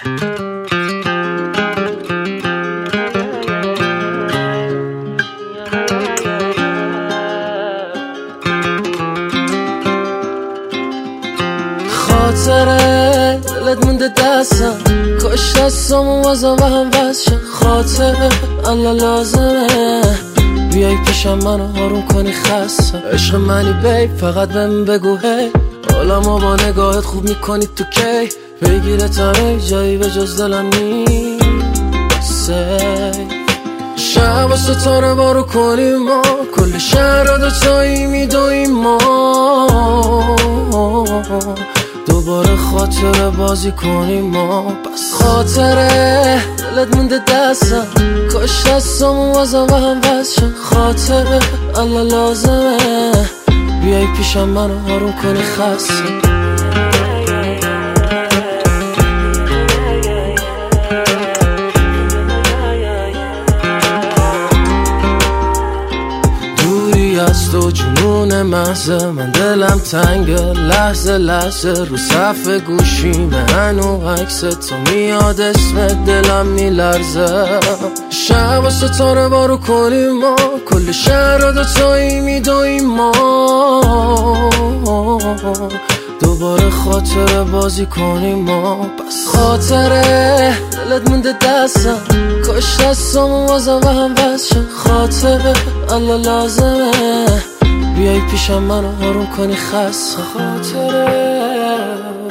خاطره دلت مونده دستم، کاش دستامو بازم به هم وصل شد. خاطره الان لازمه بیای پیشم منو آروم کنی، خستم. عشق منی بیب، فقط بهم بگو هی، حالمو با نگاهت خوب میکنی تو کی. بگیرتم جایی به جز دلم نیست. شب و ستاره بارو کنیم ما، کل شهر را دوتایی میدویم ما. دوباره خاطره بازی کنیم ما. بس خاطره دلت مونده دستم، کاش دستامو بازم به هم وصل شد. خاطره الان لازمه بیای پیشم منو آروم کنی، خستم. از تو جنون محضه، من دلم تنگه لحظه لحظه. رو صف گوشیمه هنو عکس تو میاد، اسم دلم میلرزه. شب و ستاره بارو کنیم ما، کل شهر را دوتایی میدویم ما. دوباره خاطره بازی کنیم ما. بس خاطره دلت مونده دستم، کاش دستامو بازم به هم وصل شد. خاطره الان لازمه بیای پیشم منو آروم کنی، خستم. خاطره